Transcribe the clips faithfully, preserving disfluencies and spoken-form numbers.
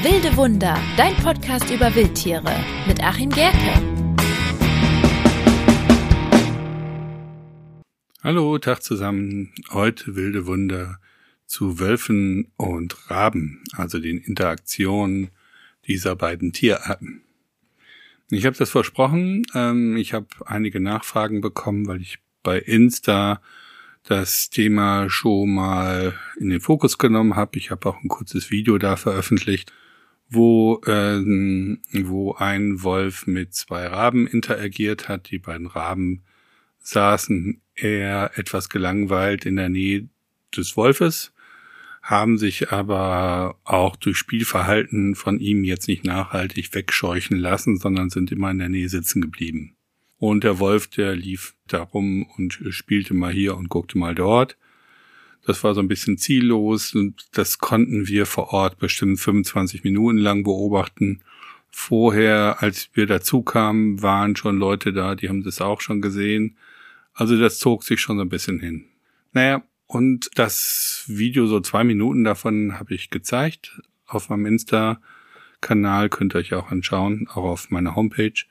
Wilde Wunder, dein Podcast über Wildtiere mit Achim Gerke. Hallo, Tag zusammen. Heute Wilde Wunder zu Wölfen und Raben, also den Interaktionen dieser beiden Tierarten. Ich habe das versprochen. Ähm, ich habe einige Nachfragen bekommen, weil ich bei Insta das Thema schon mal in den Fokus genommen habe. Ich habe auch ein kurzes Video da veröffentlicht, wo ähm, wo ein Wolf mit zwei Raben interagiert hat. Die beiden Raben saßen eher etwas gelangweilt in der Nähe des Wolfes, haben sich aber auch durch Spielverhalten von ihm jetzt nicht nachhaltig wegscheuchen lassen, sondern sind immer in der Nähe sitzen geblieben. Und der Wolf, der lief da rum und spielte mal hier und guckte mal dort. Das war so ein bisschen ziellos und das konnten wir vor Ort bestimmt fünfundzwanzig Minuten lang beobachten. Vorher, als wir dazu kamen, waren schon Leute da, die haben das auch schon gesehen. Also das zog sich schon so ein bisschen hin. Naja, und das Video, so zwei Minuten davon, habe ich gezeigt auf meinem Insta-Kanal, könnt ihr euch auch anschauen, auch auf meiner Homepage.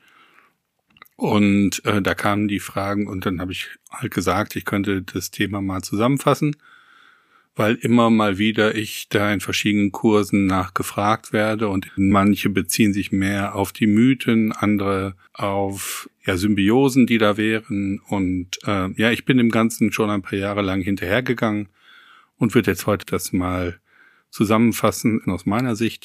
Und äh, da kamen die Fragen und dann habe ich halt gesagt, ich könnte das Thema mal zusammenfassen, weil immer mal wieder ich da in verschiedenen Kursen nachgefragt werde und manche beziehen sich mehr auf die Mythen, andere auf ja Symbiosen, die da wären. Und äh, ja, ich bin dem Ganzen schon ein paar Jahre lang hinterhergegangen und würde jetzt heute das mal zusammenfassen aus meiner Sicht.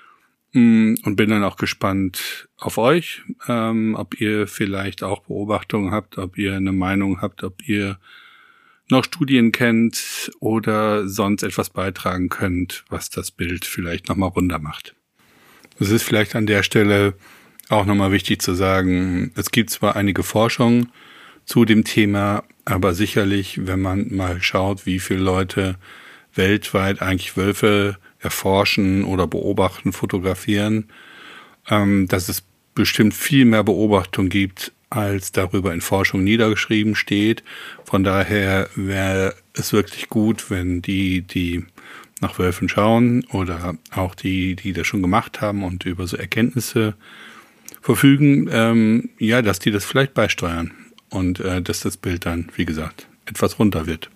Und bin dann auch gespannt auf euch, ähm, ob ihr vielleicht auch Beobachtungen habt, ob ihr eine Meinung habt, ob ihr noch Studien kennt oder sonst etwas beitragen könnt, was das Bild vielleicht nochmal runder macht. Es ist vielleicht an der Stelle auch nochmal wichtig zu sagen, es gibt zwar einige Forschung zu dem Thema, aber sicherlich, wenn man mal schaut, wie viele Leute weltweit eigentlich Wölfe erforschen oder beobachten, fotografieren, ähm, dass es bestimmt viel mehr Beobachtung gibt, als darüber in Forschung niedergeschrieben steht. Von daher wäre es wirklich gut, wenn die, die nach Wölfen schauen oder auch die, die das schon gemacht haben und über so Erkenntnisse verfügen, ähm, ja, dass die das vielleicht beisteuern und äh, dass das Bild dann, wie gesagt, etwas runter wird.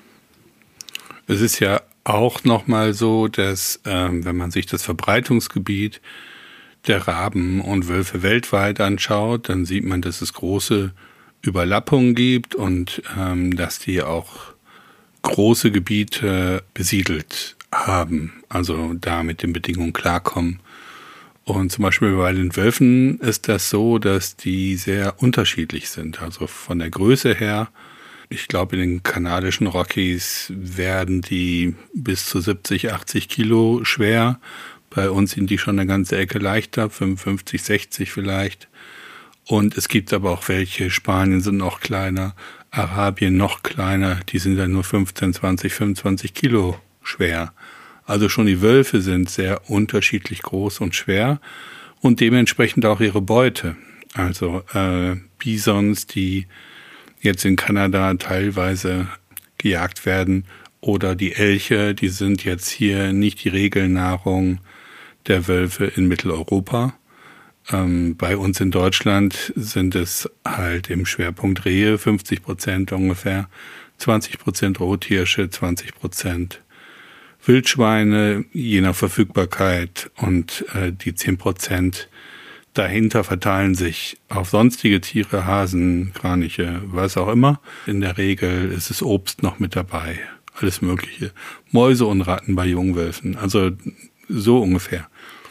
Es ist ja auch nochmal so, dass, ähm, wenn man sich das Verbreitungsgebiet der Raben und Wölfe weltweit anschaut, dann sieht man, dass es große Überlappungen gibt und ähm, dass die auch große Gebiete besiedelt haben, also da mit den Bedingungen klarkommen. Und zum Beispiel bei den Wölfen ist das so, dass die sehr unterschiedlich sind, also von der Größe her. Ich glaube, in den kanadischen Rockies werden die bis zu siebzig, achtzig Kilo schwer. Bei uns sind die schon eine ganze Ecke leichter, fünfundfünfzig, sechzig vielleicht. Und es gibt aber auch welche, Spanien sind noch kleiner, Arabien noch kleiner, die sind dann nur fünfzehn, zwanzig, fünfundzwanzig Kilo schwer. Also schon die Wölfe sind sehr unterschiedlich groß und schwer und dementsprechend auch ihre Beute. Also äh, Bisons, die jetzt in Kanada teilweise gejagt werden, oder die Elche, die sind jetzt hier nicht die Regelnahrung der Wölfe in Mitteleuropa. Ähm, bei uns in Deutschland sind es halt im Schwerpunkt Rehe, fünfzig Prozent ungefähr, zwanzig Prozent Rothirsche, zwanzig Prozent Wildschweine, je nach Verfügbarkeit, und äh, die zehn Prozent dahinter verteilen sich auf sonstige Tiere, Hasen, Kraniche, was auch immer. In der Regel ist es Obst noch mit dabei, alles Mögliche. Mäuse und Ratten bei Jungwölfen, also so ungefähr.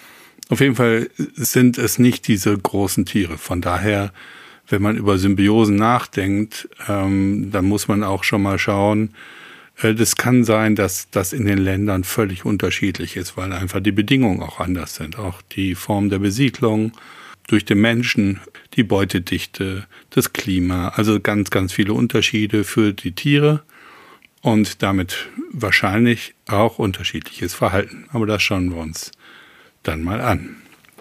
Auf jeden Fall sind es nicht diese großen Tiere. Von daher, wenn man über Symbiosen nachdenkt, ähm, dann muss man auch schon mal schauen, äh, das kann sein, dass das in den Ländern völlig unterschiedlich ist, weil einfach die Bedingungen auch anders sind. Auch die Form der Besiedlung durch den Menschen, die Beutedichte, das Klima, also ganz, ganz viele Unterschiede für die Tiere und damit wahrscheinlich auch unterschiedliches Verhalten. Aber das schauen wir uns dann mal an.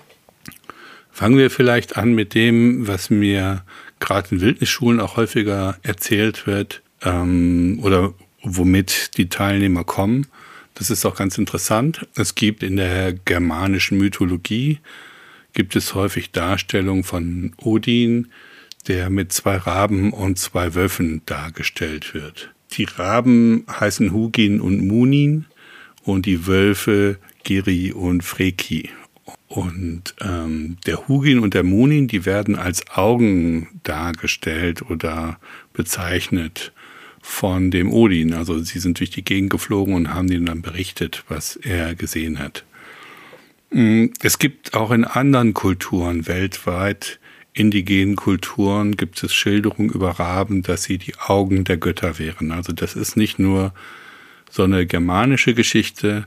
Fangen wir vielleicht an mit dem, was mir gerade in Wildnisschulen auch häufiger erzählt wird, ähm, oder womit die Teilnehmer kommen. Das ist auch ganz interessant. Es gibt in der germanischen Mythologie, gibt es häufig Darstellungen von Odin, der mit zwei Raben und zwei Wölfen dargestellt wird. Die Raben heißen Hugin und Munin und die Wölfe Giri und Freki. Und ähm, der Hugin und der Munin, die werden als Augen dargestellt oder bezeichnet von dem Odin. Also sie sind durch die Gegend geflogen und haben ihm dann berichtet, was er gesehen hat. Es gibt auch in anderen Kulturen weltweit, indigenen Kulturen, gibt es Schilderungen über Raben, dass sie die Augen der Götter wären. Also das ist nicht nur so eine germanische Geschichte,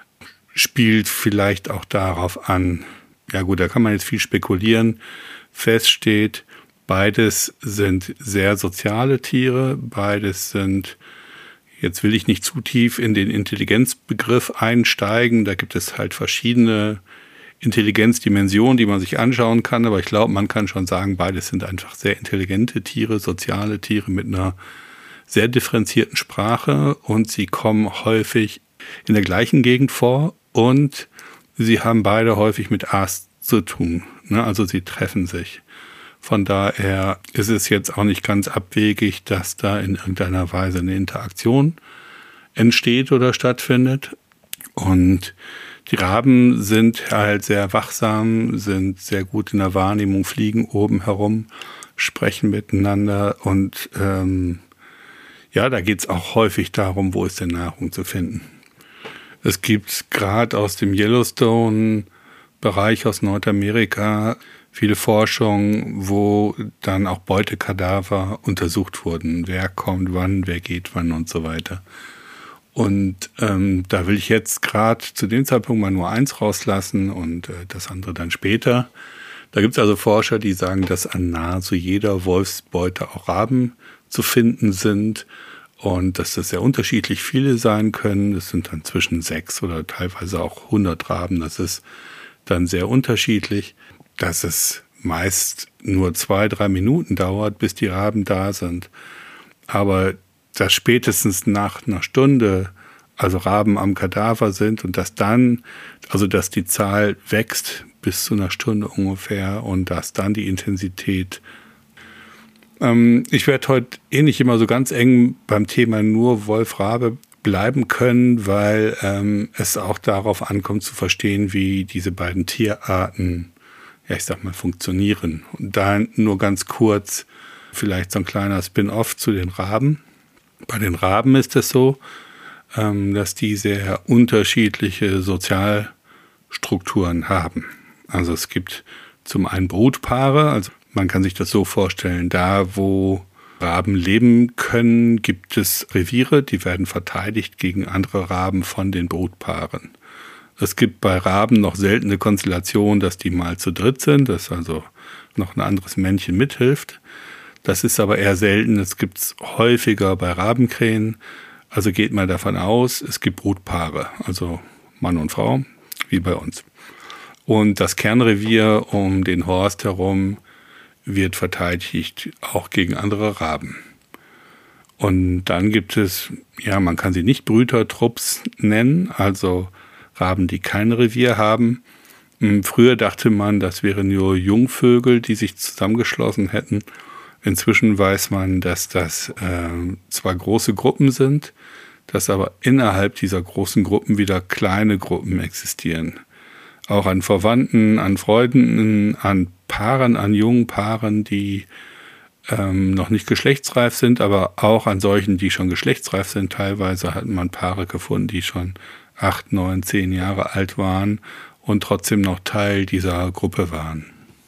spielt vielleicht auch darauf an, ja gut, da kann man jetzt viel spekulieren, feststeht, beides sind sehr soziale Tiere, beides sind, jetzt will ich nicht zu tief in den Intelligenzbegriff einsteigen, da gibt es halt verschiedene Intelligenzdimensionen, die man sich anschauen kann, aber ich glaube, man kann schon sagen, beides sind einfach sehr intelligente Tiere, soziale Tiere mit einer sehr differenzierten Sprache und sie kommen häufig in der gleichen Gegend vor und sie haben beide häufig mit Aas zu tun, ne? Also sie treffen sich. Von daher ist es jetzt auch nicht ganz abwegig, dass da in irgendeiner Weise eine Interaktion entsteht oder stattfindet. Und die Raben sind halt sehr wachsam, sind sehr gut in der Wahrnehmung, fliegen oben herum, sprechen miteinander und ähm, ja, da geht es auch häufig darum, wo ist denn Nahrung zu finden. Es gibt gerade aus dem Yellowstone-Bereich aus Nordamerika viele Forschungen, wo dann auch Beutekadaver untersucht wurden. Wer kommt wann, wer geht wann und so weiter. Und ähm, da will ich jetzt gerade zu dem Zeitpunkt mal nur eins rauslassen und äh, das andere dann später. Da gibt es also Forscher, die sagen, dass an nahezu jeder Wolfsbeute auch Raben zu finden sind. Und dass das sehr unterschiedlich viele sein können. Das sind dann zwischen sechs oder teilweise auch hundert Raben. Das ist dann sehr unterschiedlich. Dass es meist nur zwei, drei Minuten dauert, bis die Raben da sind. Aber dass spätestens nach einer Stunde also Raben am Kadaver sind und dass dann, also dass die Zahl wächst bis zu einer Stunde ungefähr und dass dann die Intensität. Ich werde heute eh nicht immer so ganz eng beim Thema nur Wolf-Rabe bleiben können, weil ähm, es auch darauf ankommt zu verstehen, wie diese beiden Tierarten, ja ich sag mal, funktionieren. Und da nur ganz kurz vielleicht so ein kleiner Spin-off zu den Raben. Bei den Raben ist es so, ähm, dass die sehr unterschiedliche Sozialstrukturen haben. Also es gibt zum einen Brutpaare, also man kann sich das so vorstellen, da wo Raben leben können, gibt es Reviere, die werden verteidigt gegen andere Raben von den Brutpaaren. Es gibt bei Raben noch seltene Konstellationen, dass die mal zu dritt sind, dass also noch ein anderes Männchen mithilft. Das ist aber eher selten, das gibt es häufiger bei Rabenkrähen. Also geht mal davon aus, es gibt Brutpaare, also Mann und Frau, wie bei uns. Und das Kernrevier um den Horst herum wird verteidigt, auch gegen andere Raben. Und dann gibt es, ja, man kann sie nicht Brütertrupps nennen, also Raben, die kein Revier haben. Früher dachte man, das wären nur Jungvögel, die sich zusammengeschlossen hätten. Inzwischen weiß man, dass das äh, zwar große Gruppen sind, dass aber innerhalb dieser großen Gruppen wieder kleine Gruppen existieren. Auch an Verwandten, an Freunden, an Paaren, an jungen Paaren, die ähm, noch nicht geschlechtsreif sind, aber auch an solchen, die schon geschlechtsreif sind. Teilweise hat man Paare gefunden, die schon acht, neun, zehn Jahre alt waren und trotzdem noch Teil dieser Gruppe waren.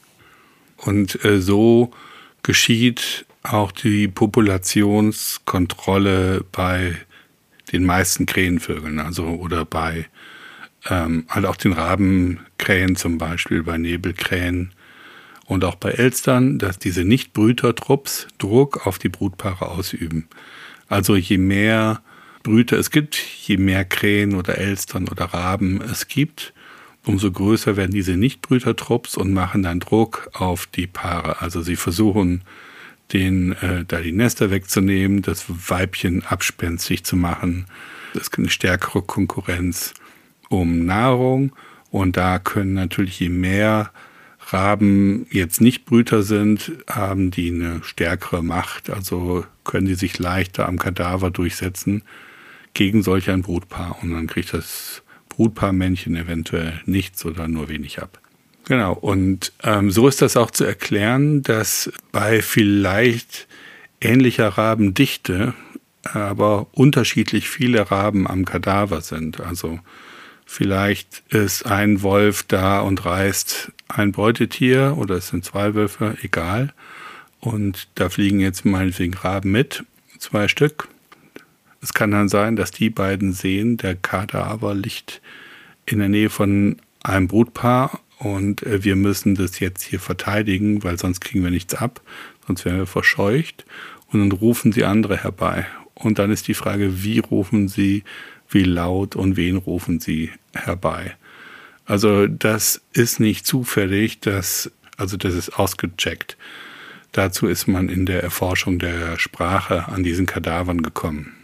Und äh, so geschieht auch die Populationskontrolle bei den meisten Krähenvögeln, also oder bei ähm, halt auch den Rabenkrähen zum Beispiel, bei Nebelkrähen und auch bei Elstern, dass diese Nicht-Brütertrupps Druck auf die Brutpaare ausüben. Also je mehr Brüter es gibt, je mehr Krähen oder Elstern oder Raben es gibt, umso größer werden diese Nicht-Brütertrupps und machen dann Druck auf die Paare. Also sie versuchen, den, äh, da die Nester wegzunehmen, das Weibchen abspenstig zu machen, Es gibt eine stärkere Konkurrenz um Nahrung und da können natürlich, je mehr Raben jetzt nicht Brüter sind, haben die eine stärkere Macht, also können die sich leichter am Kadaver durchsetzen gegen solch ein Brutpaar und dann kriegt das Brutpaarmännchen eventuell nichts oder nur wenig ab. Genau, und ähm, so ist das auch zu erklären, dass bei vielleicht ähnlicher Rabendichte aber unterschiedlich viele Raben am Kadaver sind. Also vielleicht ist ein Wolf da und reißt ein Beutetier oder es sind zwei Wölfe, egal. Und da fliegen jetzt meinetwegen Raben mit, zwei Stück. Es kann dann sein, dass die beiden sehen, der Kadaver liegt in der Nähe von einem Brutpaar und wir müssen das jetzt hier verteidigen, weil sonst kriegen wir nichts ab, sonst werden wir verscheucht. Und dann rufen sie andere herbei. Und dann ist die Frage, wie rufen sie, wie laut und wen rufen sie herbei. Also das ist nicht zufällig, das, also das ist ausgecheckt. Dazu ist man in der Erforschung der Sprache an diesen Kadavern gekommen.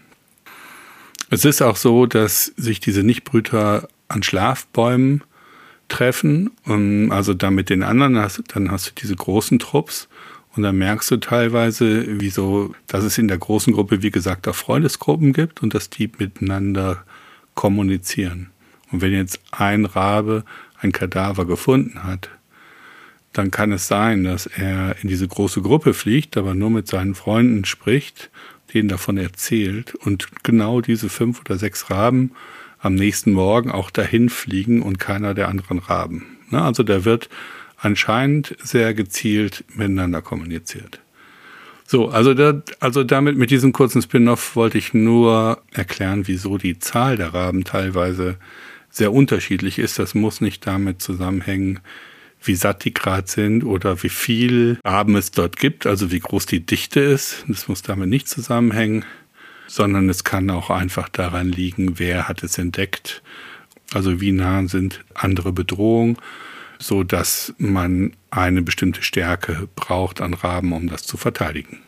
Es ist auch so, dass sich diese Nichtbrüter an Schlafbäumen treffen, und also dann mit den anderen, hast, dann hast du diese großen Trupps und dann merkst du teilweise, wieso, dass es in der großen Gruppe, wie gesagt, auch Freundesgruppen gibt und dass die miteinander kommunizieren. Und wenn jetzt ein Rabe ein Kadaver gefunden hat, dann kann es sein, dass er in diese große Gruppe fliegt, aber nur mit seinen Freunden spricht, denen davon erzählt und genau diese fünf oder sechs Raben am nächsten Morgen auch dahin fliegen und keiner der anderen Raben. Also da wird anscheinend sehr gezielt miteinander kommuniziert. So, also, da, also damit mit diesem kurzen Spin-off wollte ich nur erklären, wieso die Zahl der Raben teilweise sehr unterschiedlich ist. Das muss nicht damit zusammenhängen, wie satt die gerade sind oder wie viel Raben es dort gibt, also wie groß die Dichte ist. Das muss damit nicht zusammenhängen, sondern es kann auch einfach daran liegen, wer hat es entdeckt, also wie nah sind andere Bedrohungen, so dass man eine bestimmte Stärke braucht an Raben, um das zu verteidigen.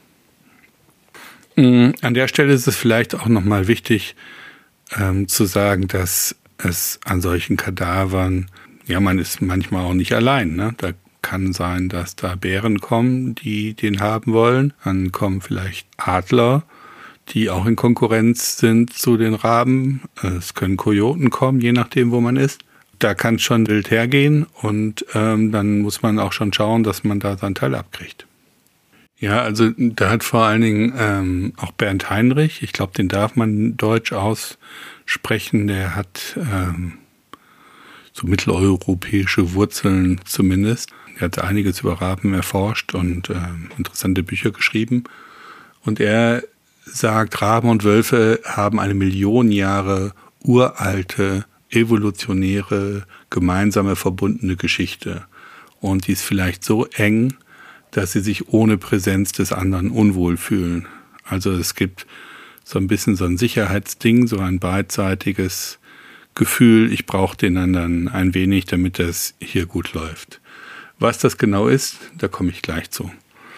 An der Stelle ist es vielleicht auch nochmal wichtig ähm, zu sagen, dass es an solchen Kadavern, ja, man ist manchmal auch nicht allein, ne? Da kann sein, dass da Bären kommen, die den haben wollen. Dann kommen vielleicht Adler, die auch in Konkurrenz sind zu den Raben. Es können Kojoten kommen, je nachdem, wo man ist. Da kann es schon wild hergehen und ähm, dann muss man auch schon schauen, dass man da seinen Teil abkriegt. Ja, also da hat vor allen Dingen ähm, auch Bernd Heinrich, ich glaube, den darf man deutsch aussprechen, der hat ähm, so mitteleuropäische Wurzeln zumindest. Er hat einiges über Raben erforscht und ähm, interessante Bücher geschrieben. Und er sagt, Raben und Wölfe haben eine Million Jahre uralte, evolutionäre, gemeinsame, verbundene Geschichte. Und die ist vielleicht so eng, dass sie sich ohne Präsenz des anderen unwohl fühlen. Also es gibt so ein bisschen so ein Sicherheitsding, so ein beidseitiges Gefühl, ich brauche den anderen ein wenig, damit das hier gut läuft. Was das genau ist, da komme ich gleich zu.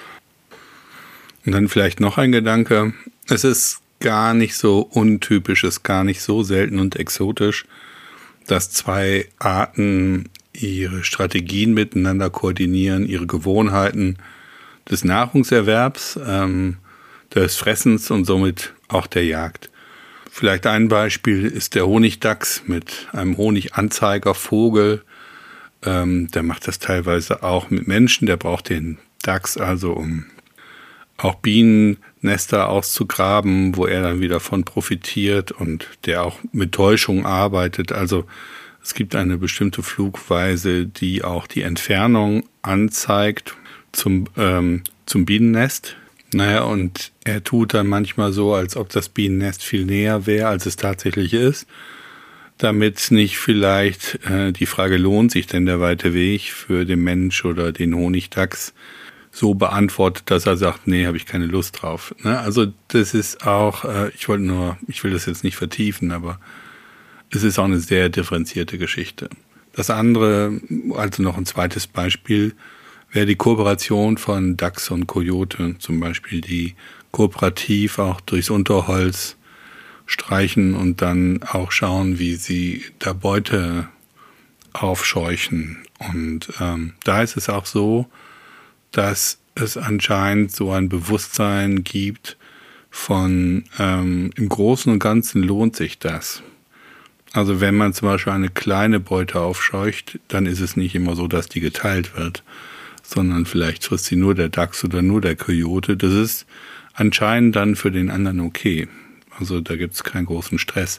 Und dann vielleicht noch ein Gedanke. Es ist gar nicht so untypisch, es ist gar nicht so selten und exotisch, dass zwei Arten ihre Strategien miteinander koordinieren, ihre Gewohnheiten des Nahrungserwerbs, ähm, des Fressens und somit auch der Jagd. Vielleicht ein Beispiel ist der Honigdachs mit einem Honiganzeigervogel. Ähm, der macht das teilweise auch mit Menschen, der braucht den Dachs also, um auch Bienennester auszugraben, wo er dann wieder von profitiert und der auch mit Täuschung arbeitet. Also es gibt eine bestimmte Flugweise, die auch die Entfernung anzeigt zum, ähm, zum Bienennest. Naja, und er tut dann manchmal so, als ob das Bienennest viel näher wäre, als es tatsächlich ist, damit nicht vielleicht äh, die Frage, lohnt sich denn der weite Weg für den Mensch oder den Honigdachs, so beantwortet, dass er sagt, nee, habe ich keine Lust drauf. Ne? Also das ist auch, äh, ich wollte nur, ich will das jetzt nicht vertiefen, aber es ist auch eine sehr differenzierte Geschichte. Das andere, also noch ein zweites Beispiel, wäre die Kooperation von Dachs und Kojote, zum Beispiel, die kooperativ auch durchs Unterholz streichen und dann auch schauen, wie sie da Beute aufscheuchen. Und ähm, da ist es auch so, dass es anscheinend so ein Bewusstsein gibt von ähm, im Großen und Ganzen lohnt sich das. Also wenn man zum Beispiel eine kleine Beute aufscheucht, dann ist es nicht immer so, dass die geteilt wird, sondern vielleicht frisst sie nur der Dachs oder nur der Kojote. Das ist anscheinend dann für den anderen okay. Also da gibt es keinen großen Stress.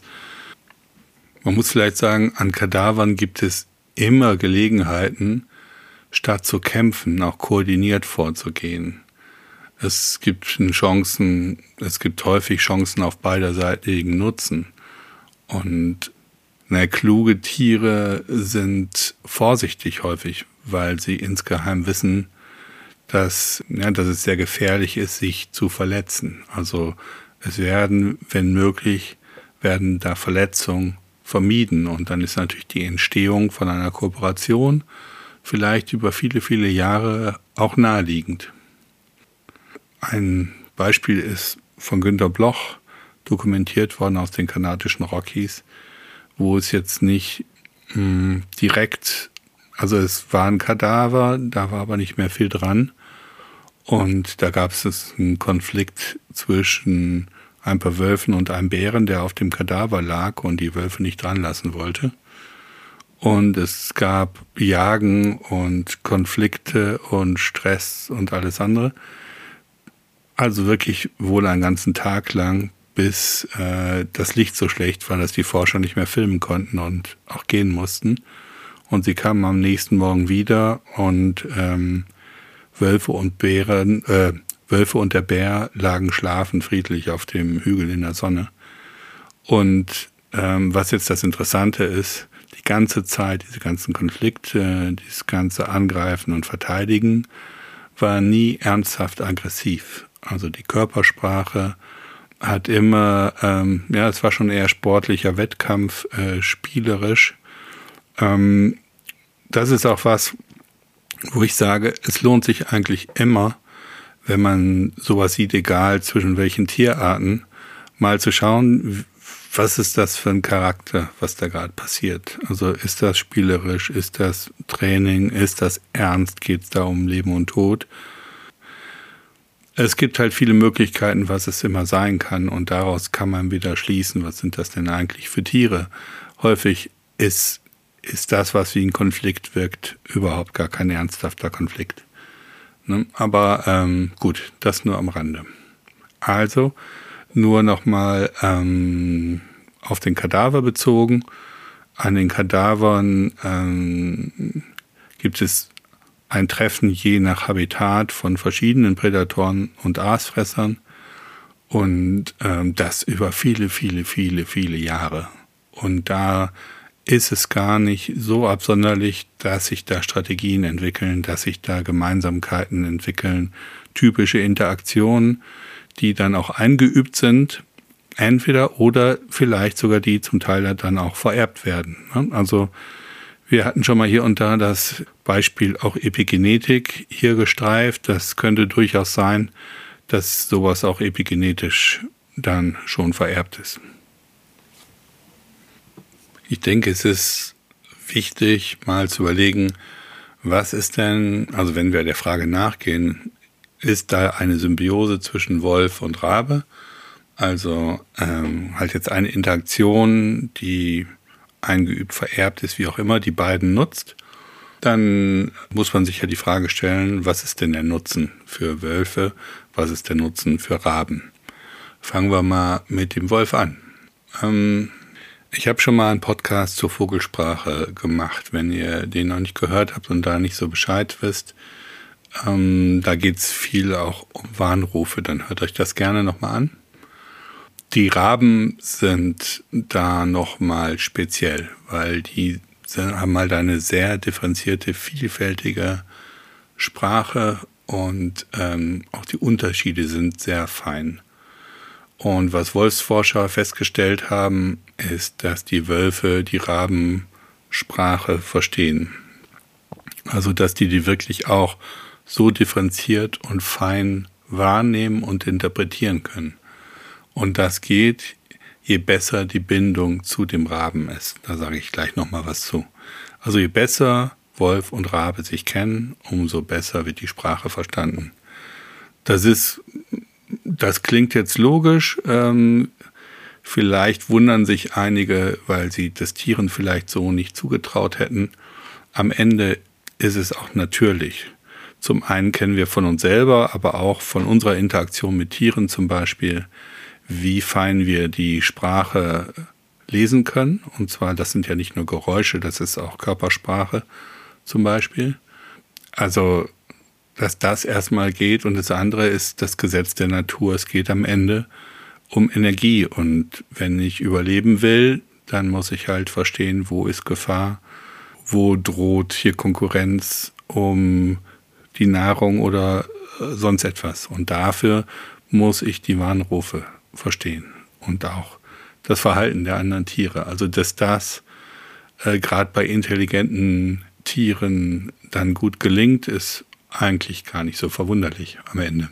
Man muss vielleicht sagen, an Kadavern gibt es immer Gelegenheiten, statt zu kämpfen, auch koordiniert vorzugehen. Es gibt Chancen, es gibt häufig Chancen auf beiderseitigen Nutzen. Und na, kluge Tiere sind vorsichtig häufig, weil sie insgeheim wissen, dass, ja, dass es sehr gefährlich ist, sich zu verletzen. Also es werden, wenn möglich, werden da Verletzungen vermieden. Und dann ist natürlich die Entstehung von einer Kooperation vielleicht über viele, viele Jahre auch naheliegend. Ein Beispiel ist von Günter Bloch dokumentiert worden aus den kanadischen Rockies, wo es jetzt nicht mh, direkt, also es war ein Kadaver, da war aber nicht mehr viel dran. Und da gab es einen Konflikt zwischen ein paar Wölfen und einem Bären, der auf dem Kadaver lag und die Wölfe nicht dran lassen wollte. Und es gab Jagen und Konflikte und Stress und alles andere. Also wirklich wohl einen ganzen Tag lang, bis äh, das Licht so schlecht war, dass die Forscher nicht mehr filmen konnten und auch gehen mussten. Und sie kamen am nächsten Morgen wieder und ähm, Wölfe und Bären, äh, Wölfe und der Bär lagen schlafend friedlich auf dem Hügel in der Sonne. Und ähm, was jetzt das Interessante ist, die ganze Zeit, diese ganzen Konflikte, dieses ganze Angreifen und Verteidigen, war nie ernsthaft aggressiv. Also die Körpersprache hat immer, ähm, ja, es war schon eher sportlicher Wettkampf, äh, spielerisch. Ähm, das ist auch was, wo ich sage, es lohnt sich eigentlich immer, wenn man sowas sieht, egal zwischen welchen Tierarten, mal zu schauen, was ist das für ein Charakter, was da gerade passiert. Also ist das spielerisch, ist das Training, ist das ernst, geht es da um Leben und Tod? Es gibt halt viele Möglichkeiten, was es immer sein kann, und daraus kann man wieder schließen, was sind das denn eigentlich für Tiere? Häufig ist, ist das, was wie ein Konflikt wirkt, überhaupt gar kein ernsthafter Konflikt. Ne? Aber ähm, gut, das nur am Rande. Also nur nochmal ähm, auf den Kadaver bezogen. An den Kadavern ähm, gibt es ein Treffen je nach Habitat von verschiedenen Prädatoren und Aasfressern, und ähm, das über viele, viele, viele, viele Jahre. Und da ist es gar nicht so absonderlich, dass sich da Strategien entwickeln, dass sich da Gemeinsamkeiten entwickeln, typische Interaktionen, die dann auch eingeübt sind, entweder oder vielleicht sogar die zum Teil dann auch vererbt werden. Also wir hatten schon mal hier und da das Beispiel auch Epigenetik hier gestreift. Das könnte durchaus sein, dass sowas auch epigenetisch dann schon vererbt ist. Ich denke, es ist wichtig, mal zu überlegen, was ist denn, also wenn wir der Frage nachgehen, ist da eine Symbiose zwischen Wolf und Rabe? Also ähm, halt jetzt eine Interaktion, die eingeübt, vererbt ist, wie auch immer, die beiden nutzt, dann muss man sich ja die Frage stellen, was ist denn der Nutzen für Wölfe, was ist der Nutzen für Raben? Fangen wir mal mit dem Wolf an. Ähm, ich habe schon mal einen Podcast zur Vogelsprache gemacht. Wenn ihr den noch nicht gehört habt und da nicht so Bescheid wisst, ähm, da geht es viel auch um Warnrufe, dann hört euch das gerne nochmal an. Die Raben sind da nochmal speziell, weil die haben halt eine sehr differenzierte, vielfältige Sprache, und ähm, auch die Unterschiede sind sehr fein. Und was Wolfsforscher festgestellt haben, ist, dass die Wölfe die Rabensprache verstehen. Also dass die die wirklich auch so differenziert und fein wahrnehmen und interpretieren können. Und das geht, je besser die Bindung zu dem Raben ist. Da sage ich gleich nochmal was zu. Also je besser Wolf und Rabe sich kennen, umso besser wird die Sprache verstanden. Das ist, das klingt jetzt logisch. Ähm, vielleicht wundern sich einige, weil sie das Tieren vielleicht so nicht zugetraut hätten. Am Ende ist es auch natürlich. Zum einen kennen wir von uns selber, aber auch von unserer Interaktion mit Tieren zum Beispiel, wie fein wir die Sprache lesen können. Und zwar, das sind ja nicht nur Geräusche, das ist auch Körpersprache zum Beispiel. Also, dass das erstmal geht. Und das andere ist das Gesetz der Natur. Es geht am Ende um Energie. Und wenn ich überleben will, dann muss ich halt verstehen, wo ist Gefahr, wo droht hier Konkurrenz um die Nahrung oder sonst etwas. Und dafür muss ich die Warnrufe verstehen und auch das Verhalten der anderen Tiere. Also dass das äh, gerade bei intelligenten Tieren dann gut gelingt, ist eigentlich gar nicht so verwunderlich am Ende.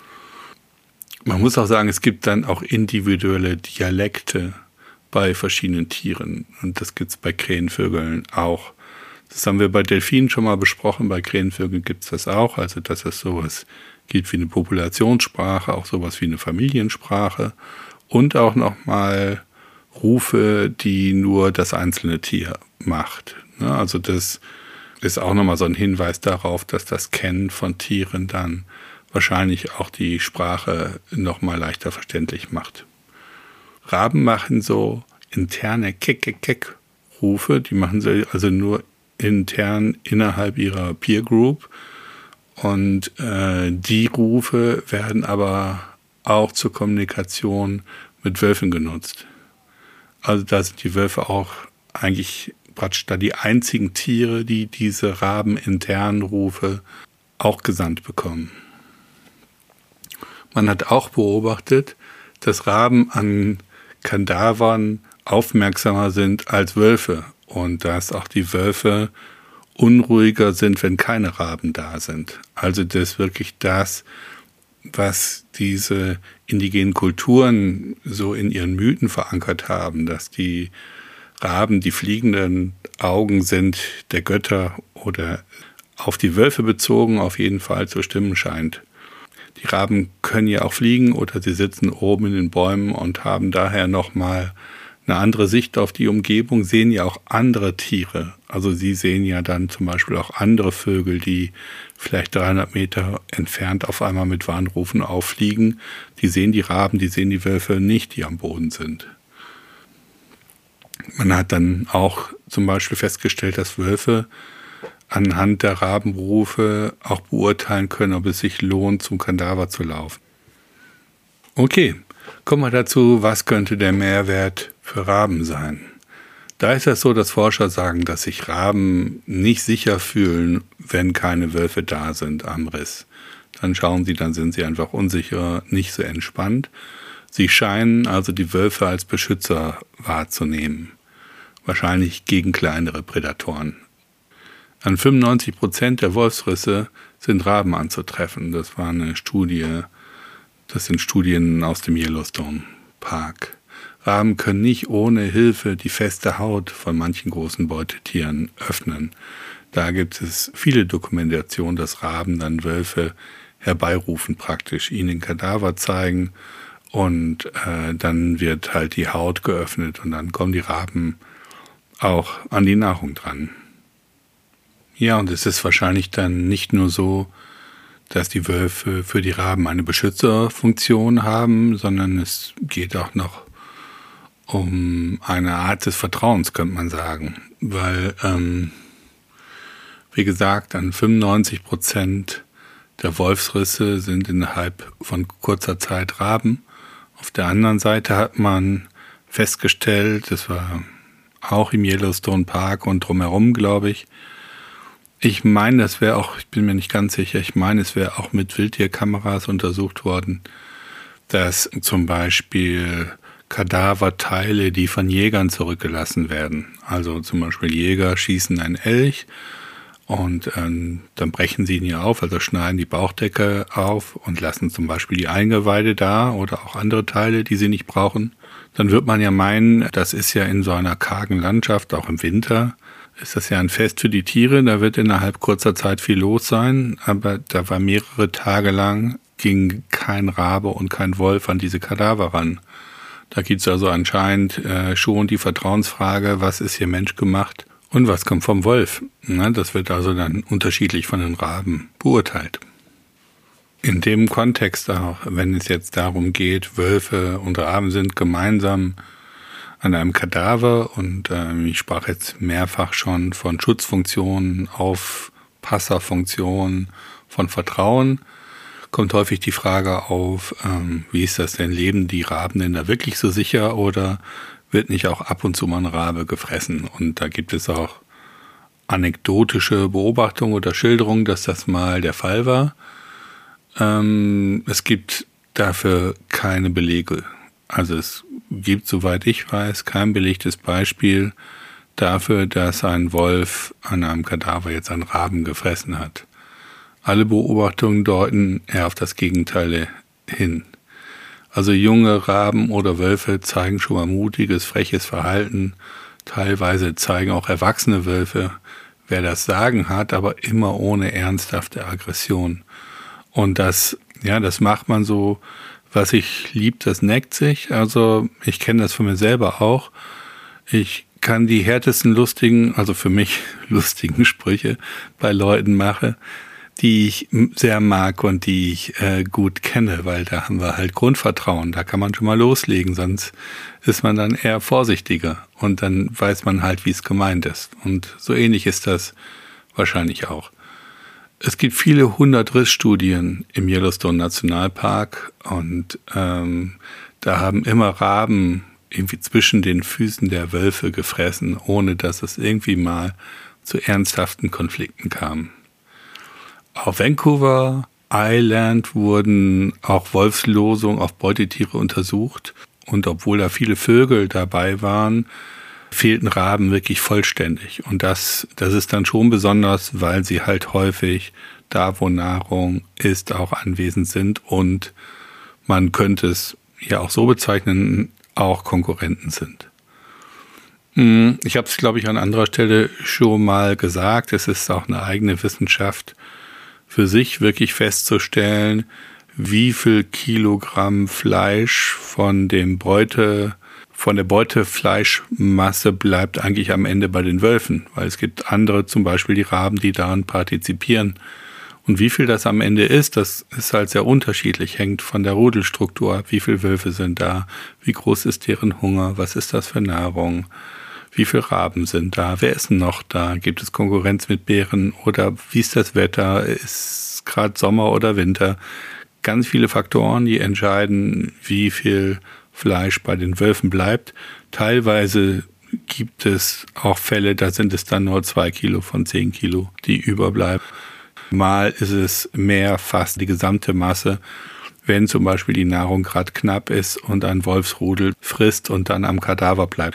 Man muss auch sagen, es gibt dann auch individuelle Dialekte bei verschiedenen Tieren. Und das gibt es bei Krähenvögeln auch. Das haben wir bei Delfinen schon mal besprochen, bei Krähenvögeln gibt es das auch, also dass es sowas gibt wie eine Populationssprache, auch sowas wie eine Familiensprache und auch nochmal Rufe, die nur das einzelne Tier macht. Also das ist auch nochmal so ein Hinweis darauf, dass das Kennen von Tieren dann wahrscheinlich auch die Sprache nochmal leichter verständlich macht. Raben machen so interne Keck-Keck-Keck-Rufe, die machen sie also nur intern innerhalb ihrer Peer Group und äh, die Rufe werden aber auch zur Kommunikation mit Wölfen genutzt. Also da sind die Wölfe auch eigentlich praktisch da die einzigen Tiere, die diese rabeninternen Rufe auch gesandt bekommen. Man hat auch beobachtet, dass Raben an Kadavern aufmerksamer sind als Wölfe. Und dass auch die Wölfe unruhiger sind, wenn keine Raben da sind. Also das ist wirklich das, was diese indigenen Kulturen so in ihren Mythen verankert haben, dass die Raben die fliegenden Augen sind der Götter oder auf die Wölfe bezogen auf jeden Fall zu stimmen scheint. Die Raben können ja auch fliegen oder sie sitzen oben in den Bäumen und haben daher nochmal eine andere Sicht auf die Umgebung, sehen ja auch andere Tiere. Also sie sehen ja dann zum Beispiel auch andere Vögel, die vielleicht dreihundert Meter entfernt auf einmal mit Warnrufen auffliegen. Die sehen die Raben, die sehen die Wölfe nicht, die am Boden sind. Man hat dann auch zum Beispiel festgestellt, dass Wölfe anhand der Rabenrufe auch beurteilen können, ob es sich lohnt, zum Kadaver zu laufen. Okay, kommen wir dazu, was könnte der Mehrwert für Raben sein? Da ist es so, dass Forscher sagen, dass sich Raben nicht sicher fühlen, wenn keine Wölfe da sind am Riss. Dann schauen sie, dann sind sie einfach unsicher, nicht so entspannt. Sie scheinen also die Wölfe als Beschützer wahrzunehmen. Wahrscheinlich gegen kleinere Prädatoren. An fünfundneunzig Prozent der Wolfsrisse sind Raben anzutreffen. Das war eine Studie, das sind Studien aus dem Yellowstone Park. Raben können nicht ohne Hilfe die feste Haut von manchen großen Beutetieren öffnen. Da gibt es viele Dokumentationen, dass Raben dann Wölfe herbeirufen praktisch, ihnen den Kadaver zeigen und äh, dann wird halt die Haut geöffnet und dann kommen die Raben auch an die Nahrung dran. Ja, und es ist wahrscheinlich dann nicht nur so, dass die Wölfe für die Raben eine Beschützerfunktion haben, sondern es geht auch noch um eine Art des Vertrauens, könnte man sagen. Weil, ähm, wie gesagt, an fünfundneunzig Prozent der Wolfsrisse sind innerhalb von kurzer Zeit Raben. Auf der anderen Seite hat man festgestellt, das war auch im Yellowstone Park und drumherum, glaube ich, ich meine, das wäre auch, ich bin mir nicht ganz sicher, ich meine, es wäre auch mit Wildtierkameras untersucht worden, dass zum Beispiel Kadaverteile, die von Jägern zurückgelassen werden. Also zum Beispiel Jäger schießen einen Elch Und ähm, dann brechen sie ihn ja auf, also schneiden die Bauchdecke auf und lassen zum Beispiel die Eingeweide da oder auch andere Teile, die sie nicht brauchen. Dann wird man ja meinen, das ist ja in so einer kargen Landschaft, auch im Winter, ist das ja ein Fest für die Tiere. Da wird innerhalb kurzer Zeit viel los sein, aber da war mehrere Tage lang, ging kein Rabe und kein Wolf an diese Kadaver ran. Da gibt es also anscheinend äh, schon die Vertrauensfrage, was ist hier menschgemacht und was kommt vom Wolf. Na, das wird also dann unterschiedlich von den Raben beurteilt. In dem Kontext auch, wenn es jetzt darum geht, Wölfe und Raben sind gemeinsam an einem Kadaver und äh, ich sprach jetzt mehrfach schon von Schutzfunktionen, Aufpasserfunktionen, von Vertrauen, kommt häufig die Frage auf, ähm, wie ist das denn, leben die Raben denn da wirklich so sicher oder wird nicht auch ab und zu mal ein Rabe gefressen? Und da gibt es auch anekdotische Beobachtungen oder Schilderungen, dass das mal der Fall war. Ähm, es gibt dafür keine Belege. Also es gibt, soweit ich weiß, kein belegtes Beispiel dafür, dass ein Wolf an einem Kadaver jetzt einen Raben gefressen hat. Alle Beobachtungen deuten eher auf das Gegenteil hin. Also junge Raben oder Wölfe zeigen schon mal mutiges, freches Verhalten. Teilweise zeigen auch erwachsene Wölfe, wer das Sagen hat, aber immer ohne ernsthafte Aggression. Und das, ja, das macht man so, was ich liebt, das neckt sich. Also ich kenne das von mir selber auch. Ich kann die härtesten lustigen, also für mich lustigen Sprüche bei Leuten machen, die ich sehr mag und die ich äh, gut kenne, weil da haben wir halt Grundvertrauen. Da kann man schon mal loslegen, sonst ist man dann eher vorsichtiger und dann weiß man halt, wie es gemeint ist. Und so ähnlich ist das wahrscheinlich auch. Es gibt viele hundert Rissstudien im Yellowstone Nationalpark und ähm, da haben immer Raben irgendwie zwischen den Füßen der Wölfe gefressen, ohne dass es irgendwie mal zu ernsthaften Konflikten kam. Auf Vancouver Island wurden auch Wolfslosungen auf Beutetiere untersucht und obwohl da viele Vögel dabei waren, fehlten Raben wirklich vollständig. Und das, das ist dann schon besonders, weil sie halt häufig da, wo Nahrung ist, auch anwesend sind und man könnte es ja auch so bezeichnen, auch Konkurrenten sind. Ich habe es, glaube ich, an anderer Stelle schon mal gesagt, es ist auch eine eigene Wissenschaft, für sich wirklich festzustellen, wie viel Kilogramm Fleisch von dem Beute, von der Beutefleischmasse bleibt eigentlich am Ende bei den Wölfen, weil es gibt andere, zum Beispiel die Raben, die daran partizipieren. Und wie viel das am Ende ist, das ist halt sehr unterschiedlich, hängt von der Rudelstruktur ab, wie viele Wölfe sind da, wie groß ist deren Hunger, was ist das für Nahrung, wie viele Raben sind da, wer ist noch da, gibt es Konkurrenz mit Bären oder wie ist das Wetter, ist gerade Sommer oder Winter. Ganz viele Faktoren, die entscheiden, wie viel Fleisch bei den Wölfen bleibt. Teilweise gibt es auch Fälle, da sind es dann nur zwei Kilo von zehn Kilo, die überbleiben. Mal ist es mehr, fast die gesamte Masse, wenn zum Beispiel die Nahrung gerade knapp ist und ein Wolfsrudel frisst und dann am Kadaver bleibt.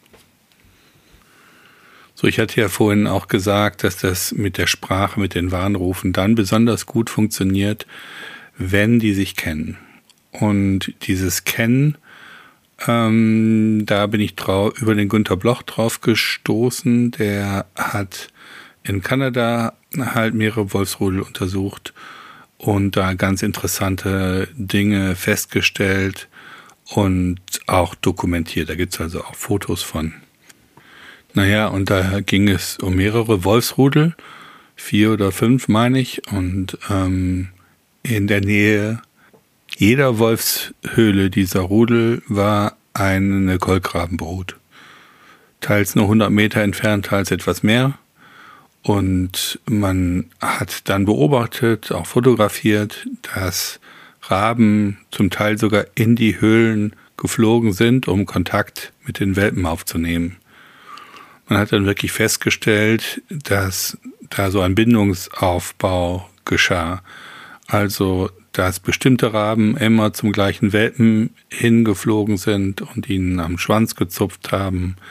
So, ich hatte ja vorhin auch gesagt, dass das mit der Sprache, mit den Warnrufen dann besonders gut funktioniert, wenn die sich kennen. Und dieses Kennen, ähm, da bin ich trau- über den Günter Bloch drauf gestoßen. Der hat in Kanada halt mehrere Wolfsrudel untersucht und da ganz interessante Dinge festgestellt und auch dokumentiert. Da gibt's also auch Fotos von. Naja, und da ging es um mehrere Wolfsrudel, vier oder fünf meine ich, und ähm, in der Nähe jeder Wolfshöhle dieser Rudel war eine Kolkrabenbrut. Teils nur hundert Meter entfernt, teils etwas mehr. Und man hat dann beobachtet, auch fotografiert, dass Raben zum Teil sogar in die Höhlen geflogen sind, um Kontakt mit den Welpen aufzunehmen. Man hat dann wirklich festgestellt, dass da so ein Bindungsaufbau geschah. Also, dass bestimmte Raben immer zum gleichen Welpen hingeflogen sind und ihn am Schwanz gezupft haben,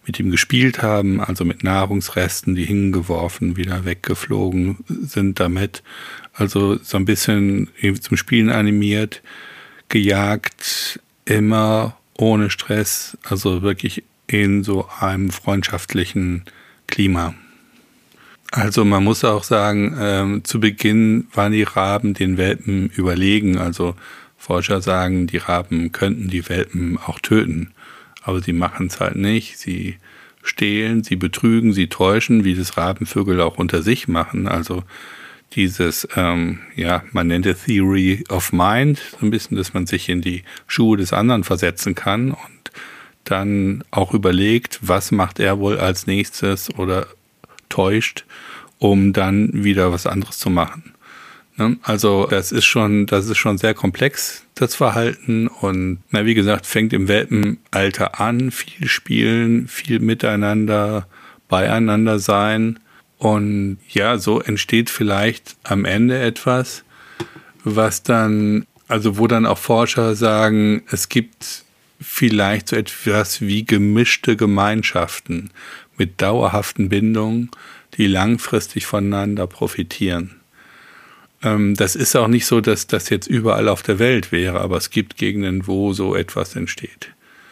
mit ihm gespielt haben, also mit Nahrungsresten, die hingeworfen, wieder weggeflogen sind damit. Also so ein bisschen zum Spielen animiert, gejagt, immer ohne Stress, also wirklich in so einem freundschaftlichen Klima. Also man muss auch sagen, ähm, zu Beginn waren die Raben den Welpen überlegen. Also Forscher sagen, die Raben könnten die Welpen auch töten. Aber sie machen es halt nicht. Sie stehlen, sie betrügen, sie täuschen, wie das Rabenvögel auch unter sich machen. Also dieses, ähm, ja, man nennt es Theory of Mind, so ein bisschen, dass man sich in die Schuhe des anderen versetzen kann und dann auch überlegt, was macht er wohl als nächstes oder täuscht, um dann wieder was anderes zu machen. Also das ist schon, das ist schon sehr komplex, das Verhalten. Und na, wie gesagt, fängt im Welpenalter an, viel spielen, viel miteinander, beieinander sein. Und ja, so entsteht vielleicht am Ende etwas, was dann, also wo dann auch Forscher sagen, es gibt vielleicht so etwas wie gemischte Gemeinschaften mit dauerhaften Bindungen, die langfristig voneinander profitieren. Das ist auch nicht so, dass das jetzt überall auf der Welt wäre, aber es gibt Gegenden, wo so etwas entsteht.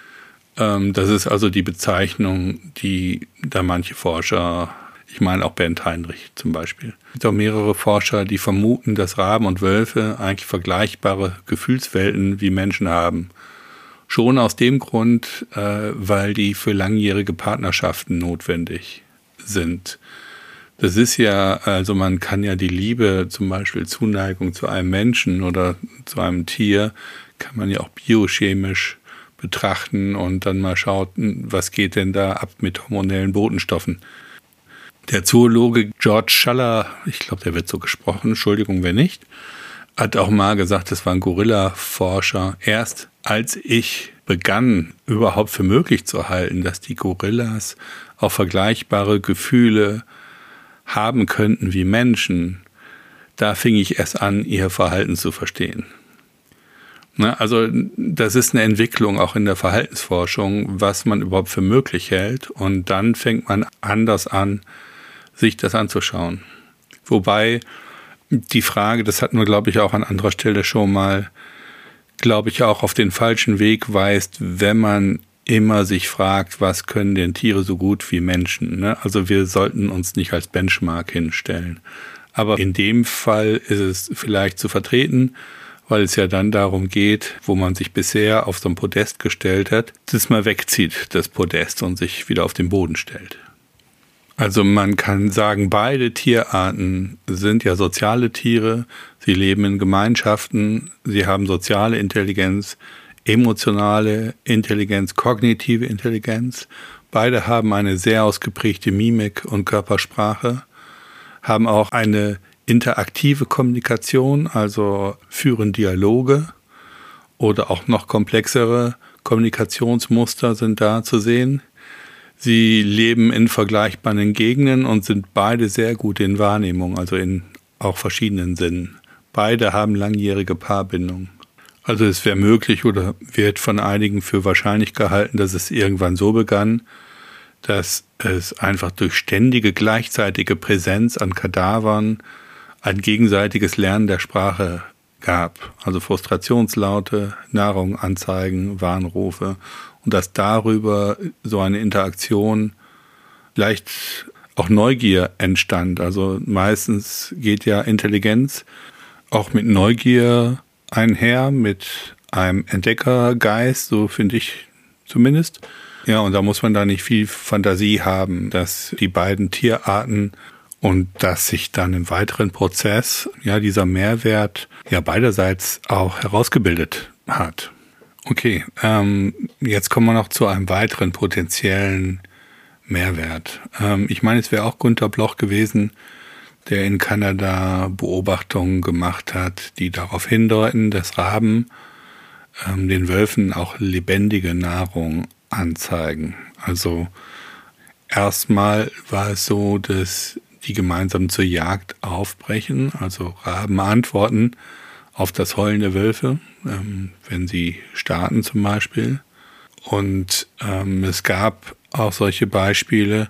Das ist also die Bezeichnung, die da manche Forscher, ich meine auch Bernd Heinrich zum Beispiel, es gibt auch mehrere Forscher, die vermuten, dass Raben und Wölfe eigentlich vergleichbare Gefühlswelten wie Menschen haben. Schon aus dem Grund, weil die für langjährige Partnerschaften notwendig sind. Das ist ja, also man kann ja die Liebe, zum Beispiel Zuneigung zu einem Menschen oder zu einem Tier, kann man ja auch biochemisch betrachten und dann mal schauen, was geht denn da ab mit hormonellen Botenstoffen. Der Zoologe George Schaller, ich glaube, der wird so gesprochen, Entschuldigung, wenn nicht, hat auch mal gesagt, das war ein Gorilla-Forscher. Erst als ich begann, überhaupt für möglich zu halten, dass die Gorillas auch vergleichbare Gefühle haben könnten wie Menschen, da fing ich erst an, ihr Verhalten zu verstehen. Ne, also das ist eine Entwicklung auch in der Verhaltensforschung, was man überhaupt für möglich hält. Und dann fängt man anders an, sich das anzuschauen. Wobei die Frage, das hatten wir, glaube ich, auch an anderer Stelle schon mal, glaube ich, auch auf den falschen Weg weist, wenn man immer sich fragt, was können denn Tiere so gut wie Menschen? Ne? Also wir sollten uns nicht als Benchmark hinstellen. Aber in dem Fall ist es vielleicht zu vertreten, weil es ja dann darum geht, wo man sich bisher auf so ein Podest gestellt hat, dass man wegzieht, das Podest, und sich wieder auf den Boden stellt. Also man kann sagen, beide Tierarten sind ja soziale Tiere. Sie leben in Gemeinschaften, sie haben soziale Intelligenz, emotionale Intelligenz, kognitive Intelligenz. Beide haben eine sehr ausgeprägte Mimik und Körpersprache, haben auch eine interaktive Kommunikation, also führen Dialoge oder auch noch komplexere Kommunikationsmuster sind da zu sehen. Sie leben in vergleichbaren Gegenden und sind beide sehr gut in Wahrnehmung, also in auch verschiedenen Sinnen. Beide haben langjährige Paarbindungen. Also es wäre möglich oder wird von einigen für wahrscheinlich gehalten, dass es irgendwann so begann, dass es einfach durch ständige gleichzeitige Präsenz an Kadavern ein gegenseitiges Lernen der Sprache gab. Also Frustrationslaute, Nahrung anzeigen, Warnrufe. Und dass darüber so eine Interaktion, vielleicht auch Neugier entstand. Also meistens geht ja Intelligenz auch mit Neugier einher, mit einem Entdeckergeist, so finde ich zumindest. Ja, und da muss man da nicht viel Fantasie haben, dass die beiden Tierarten und dass sich dann im weiteren Prozess ja dieser Mehrwert ja beiderseits auch herausgebildet hat. Okay, ähm, jetzt kommen wir noch zu einem weiteren potenziellen Mehrwert. Ähm, ich meine, es wäre auch Günter Bloch gewesen, der in Kanada Beobachtungen gemacht hat, die darauf hindeuten, dass Raben ähm, den Wölfen auch lebendige Nahrung anzeigen. Also erstmal war es so, dass die gemeinsam zur Jagd aufbrechen, also Raben antworten auf das Heulen der Wölfe, ähm, wenn sie starten zum Beispiel. Und ähm, es gab auch solche Beispiele,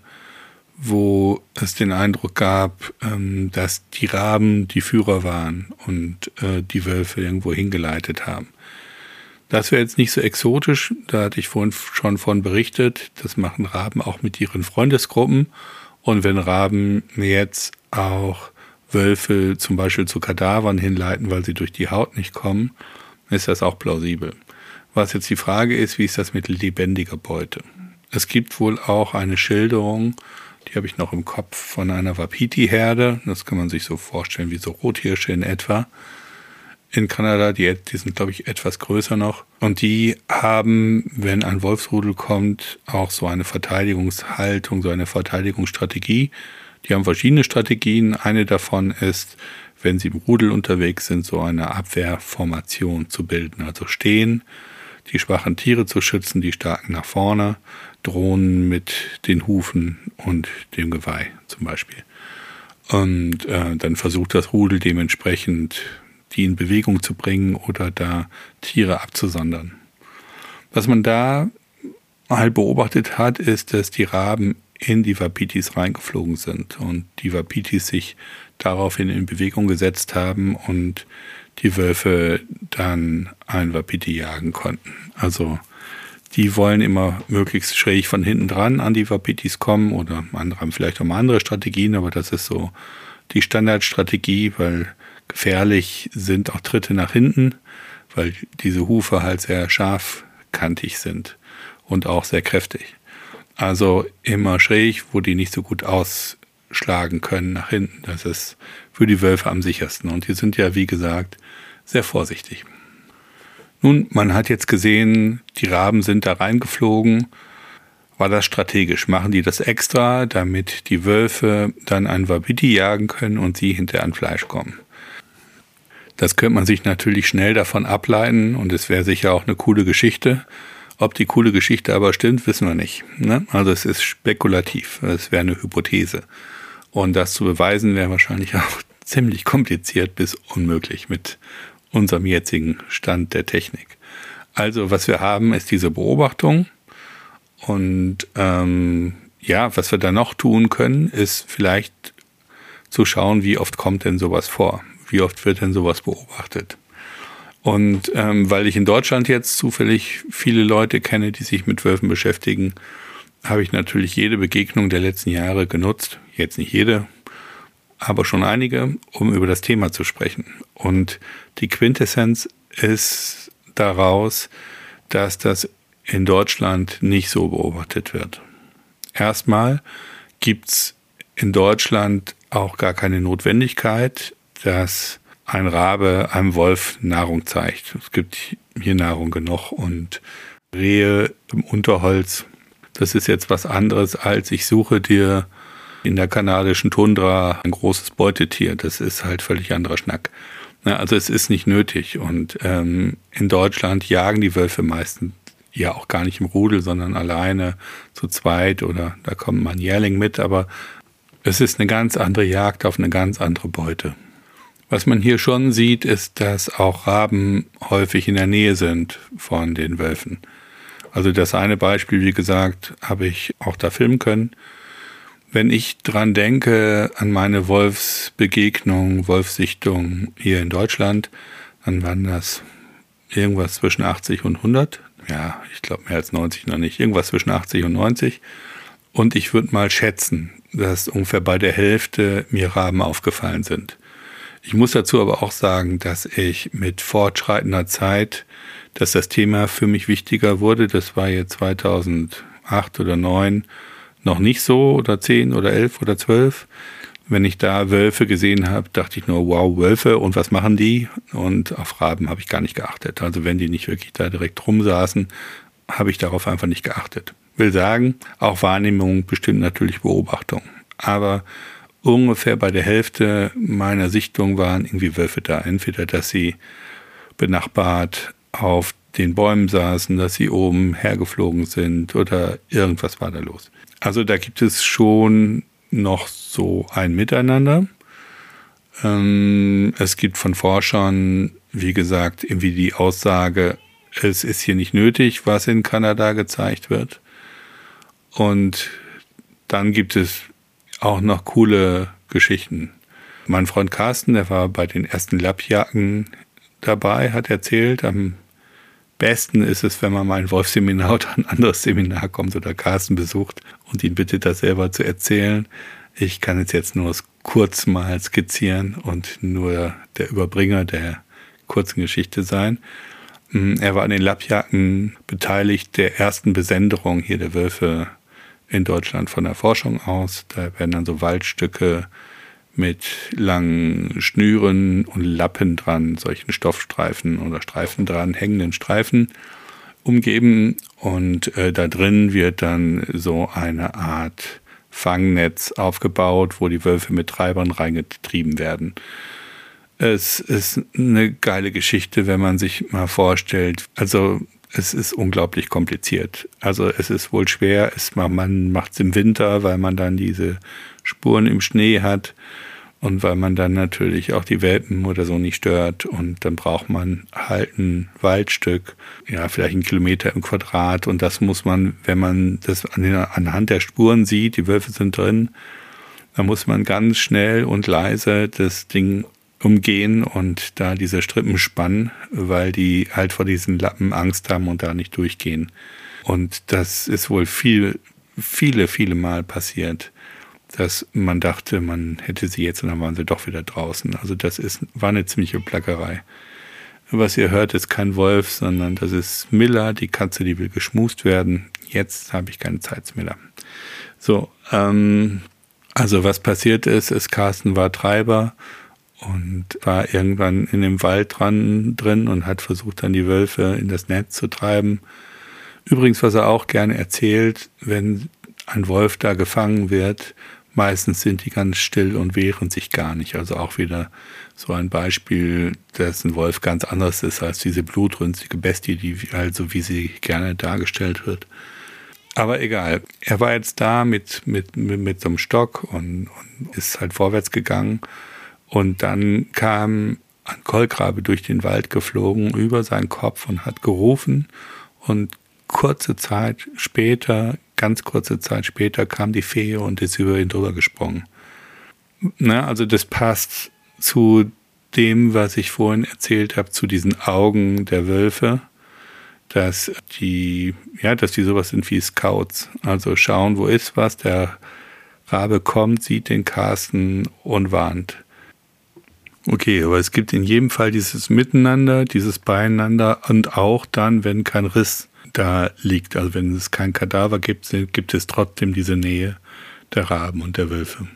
wo es den Eindruck gab, ähm, dass die Raben die Führer waren und äh, die Wölfe irgendwo hingeleitet haben. Das wäre jetzt nicht so exotisch, da hatte ich vorhin schon von berichtet, das machen Raben auch mit ihren Freundesgruppen. Und wenn Raben jetzt auch Wölfe zum Beispiel zu Kadavern hinleiten, weil sie durch die Haut nicht kommen, ist das auch plausibel. Was jetzt die Frage ist, wie ist das mit lebendiger Beute? Es gibt wohl auch eine Schilderung, die habe ich noch im Kopf, von einer Wapiti-Herde. Das kann man sich so vorstellen wie so Rothirsche in etwa. In Kanada, die, die sind, glaube ich, etwas größer noch. Und die haben, wenn ein Wolfsrudel kommt, auch so eine Verteidigungshaltung, so eine Verteidigungsstrategie. Die haben verschiedene Strategien. Eine davon ist, wenn sie im Rudel unterwegs sind, so eine Abwehrformation zu bilden. Also stehen, die schwachen Tiere zu schützen, die starken nach vorne, drohen mit den Hufen und dem Geweih zum Beispiel. Und äh, dann versucht das Rudel dementsprechend, die in Bewegung zu bringen oder da Tiere abzusondern. Was man da halt beobachtet hat, ist, dass die Raben in die Wapitis reingeflogen sind und die Wapitis sich daraufhin in Bewegung gesetzt haben und die Wölfe dann ein Wapiti jagen konnten. Also die wollen immer möglichst schräg von hinten dran an die Wapitis kommen oder andere haben vielleicht auch mal andere Strategien, aber das ist so die Standardstrategie, weil gefährlich sind auch Tritte nach hinten, weil diese Hufe halt sehr scharfkantig sind und auch sehr kräftig. Also immer schräg, wo die nicht so gut ausschlagen können nach hinten. Das ist für die Wölfe am sichersten. Und die sind ja, wie gesagt, sehr vorsichtig. Nun, man hat jetzt gesehen, die Raben sind da reingeflogen. War das strategisch? Machen die das extra, damit die Wölfe dann ein Wapiti jagen können und sie hinterher an Fleisch kommen? Das könnte man sich natürlich schnell davon ableiten und es wäre sicher auch eine coole Geschichte. Ob die coole Geschichte aber stimmt, wissen wir nicht. Ne? Also es ist spekulativ, es wäre eine Hypothese. Und das zu beweisen wäre wahrscheinlich auch ziemlich kompliziert bis unmöglich mit unserem jetzigen Stand der Technik. Also was wir haben, ist diese Beobachtung. Und ähm, ja, was wir da noch tun können, ist vielleicht zu schauen, wie oft kommt denn sowas vor? Wie oft wird denn sowas beobachtet? Und ähm, weil ich in Deutschland jetzt zufällig viele Leute kenne, die sich mit Wölfen beschäftigen, habe ich natürlich jede Begegnung der letzten Jahre genutzt. Jetzt nicht jede, aber schon einige, um über das Thema zu sprechen. Und die Quintessenz ist daraus, dass das in Deutschland nicht so beobachtet wird. Erstmal gibt's in Deutschland auch gar keine Notwendigkeit, dass ein Rabe einem Wolf Nahrung zeigt. Es gibt hier Nahrung genug und Rehe im Unterholz, das ist jetzt was anderes als ich suche dir in der kanadischen Tundra ein großes Beutetier. Das ist halt völlig anderer Schnack. Also es ist nicht nötig und ähm, in Deutschland jagen die Wölfe meistens ja auch gar nicht im Rudel, sondern alleine zu zweit oder da kommt mal ein Jährling mit, aber es ist eine ganz andere Jagd auf eine ganz andere Beute. Was man hier schon sieht, ist, dass auch Raben häufig in der Nähe sind von den Wölfen. Also das eine Beispiel, wie gesagt, habe ich auch da filmen können. Wenn ich dran denke an meine Wolfsbegegnung, Wolfssichtung hier in Deutschland, dann waren das irgendwas zwischen achtzig und hundert. Ja, ich glaube mehr als neunzig noch nicht. Irgendwas zwischen achtzig und neunzig. Und ich würde mal schätzen, dass ungefähr bei der Hälfte mir Raben aufgefallen sind. Ich muss dazu aber auch sagen, dass ich mit fortschreitender Zeit, dass das Thema für mich wichtiger wurde. Das war jetzt zweitausendacht oder neun noch nicht so oder zehn oder elf oder zwölf. Wenn ich da Wölfe gesehen habe, dachte ich nur, wow, Wölfe und was machen die? Und auf Raben habe ich gar nicht geachtet. Also wenn die nicht wirklich da direkt rumsaßen, habe ich darauf einfach nicht geachtet. Will sagen, auch Wahrnehmung bestimmt natürlich Beobachtung. Aber ungefähr bei der Hälfte meiner Sichtung waren irgendwie Wölfe da. Entweder, dass sie benachbart auf den Bäumen saßen, dass sie oben hergeflogen sind oder irgendwas war da los. Also da gibt es schon noch so ein Miteinander. Ähm, es gibt von Forschern, wie gesagt, irgendwie die Aussage, es ist hier nicht nötig, was in Kanada gezeigt wird. Und dann gibt es auch noch coole Geschichten. Mein Freund Carsten, der war bei den ersten Lappjagden dabei, hat erzählt, am besten ist es, wenn man mal ein Wolfsseminar oder ein anderes Seminar kommt oder Carsten besucht und ihn bittet, das selber zu erzählen. Ich kann es jetzt nur kurz mal skizzieren und nur der Überbringer der kurzen Geschichte sein. Er war an den Lappjagden beteiligt der ersten Besenderung hier der Wölfe in Deutschland von der Forschung aus. Da werden dann so Waldstücke mit langen Schnüren und Lappen dran, solchen Stoffstreifen oder Streifen dran, hängenden Streifen umgeben. Und äh, da drin wird dann so eine Art Fangnetz aufgebaut, wo die Wölfe mit Treibern reingetrieben werden. Es ist eine geile Geschichte, wenn man sich mal vorstellt. Also es ist unglaublich kompliziert. Also es ist wohl schwer. Es, man macht es im Winter, weil man dann diese Spuren im Schnee hat und weil man dann natürlich auch die Welpen oder so nicht stört. Und dann braucht man halt ein Waldstück, ja vielleicht einen Kilometer im Quadrat. Und das muss man, wenn man das anhand der Spuren sieht, die Wölfe sind drin, dann muss man ganz schnell und leise das Ding umgehen und da diese Strippen spannen, weil die halt vor diesen Lappen Angst haben und da nicht durchgehen. Und das ist wohl viel, viele, viele Mal passiert, dass man dachte, man hätte sie jetzt und dann waren sie doch wieder draußen. Also das ist, war eine ziemliche Plackerei. Was ihr hört, ist kein Wolf, sondern das ist Miller, die Katze, die will geschmust werden. Jetzt habe ich keine Zeit, Miller. So, ähm, also was passiert ist, ist, Carsten war Treiber und war irgendwann in dem Wald dran, drin und hat versucht, dann die Wölfe in das Netz zu treiben. Übrigens, was er auch gerne erzählt, wenn ein Wolf da gefangen wird, meistens sind die ganz still und wehren sich gar nicht. Also auch wieder so ein Beispiel, dass ein Wolf ganz anders ist als diese blutrünstige Bestie, die also wie sie gerne dargestellt wird. Aber egal, er war jetzt da mit, mit, mit, mit so einem Stock und, und ist halt vorwärts gegangen. Und dann kam ein Kolkrabe durch den Wald geflogen über seinen Kopf und hat gerufen. Und kurze Zeit später, ganz kurze Zeit später, kam die Fee und ist über ihn drüber gesprungen. Na, also das passt zu dem, was ich vorhin erzählt habe, zu diesen Augen der Wölfe, dass die, ja, dass die sowas sind wie Scouts. Also schauen, wo ist was, der Rabe kommt, sieht den Carsten und warnt. Okay, aber es gibt in jedem Fall dieses Miteinander, dieses Beieinander und auch dann, wenn kein Riss da liegt, also wenn es kein Kadaver gibt, gibt es trotzdem diese Nähe der Raben und der Wölfe.